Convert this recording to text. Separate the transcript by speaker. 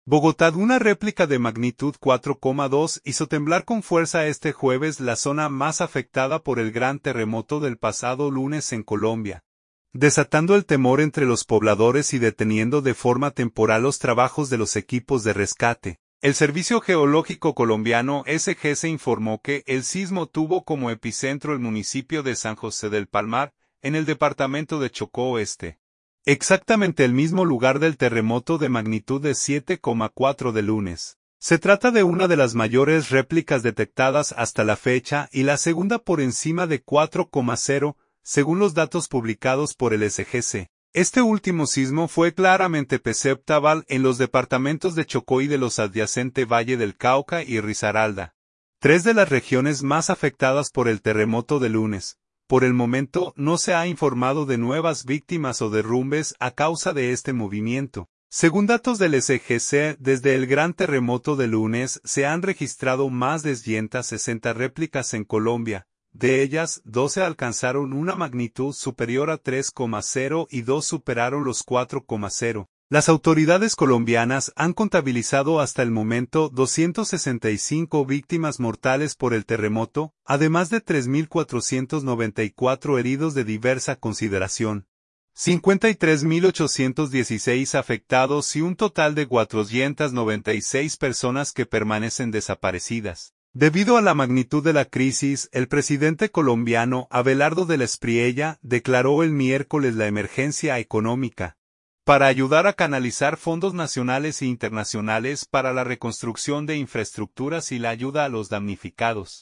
Speaker 1: Bogotá, una réplica de magnitud 4,2 hizo temblar con fuerza este jueves la zona más afectada por el gran terremoto del pasado lunes en Colombia, desatando el temor entre los pobladores y deteniendo de forma temporal los trabajos de los equipos de rescate. El Servicio Geológico Colombiano SGC informó que el sismo tuvo como epicentro el municipio de San José del Palmar, en el departamento de Chocó Oeste. Exactamente el mismo lugar del terremoto de magnitud de 7,4 de lunes. Se trata de una de las mayores réplicas detectadas hasta la fecha y la segunda por encima de 4,0, según los datos publicados por el SGC. Este último sismo fue claramente perceptible en los departamentos de Chocó y de los adyacentes Valle del Cauca y Risaralda, tres de las regiones más afectadas por el terremoto de lunes. Por el momento no se ha informado de nuevas víctimas o derrumbes a causa de este movimiento. Según datos del SGC, desde el gran terremoto de lunes se han registrado más de 160 réplicas en Colombia. De ellas, 12 alcanzaron una magnitud superior a 3,0 y 2 superaron los 4,0. Las autoridades colombianas han contabilizado hasta el momento 265 víctimas mortales por el terremoto, además de 3.494 heridos de diversa consideración, 53.816 afectados y un total de 496 personas que permanecen desaparecidas. Debido a la magnitud de la crisis, el presidente colombiano Abelardo de la Espriella declaró el miércoles la emergencia económica, para ayudar a canalizar fondos nacionales e internacionales para la reconstrucción de infraestructuras y la ayuda a los damnificados.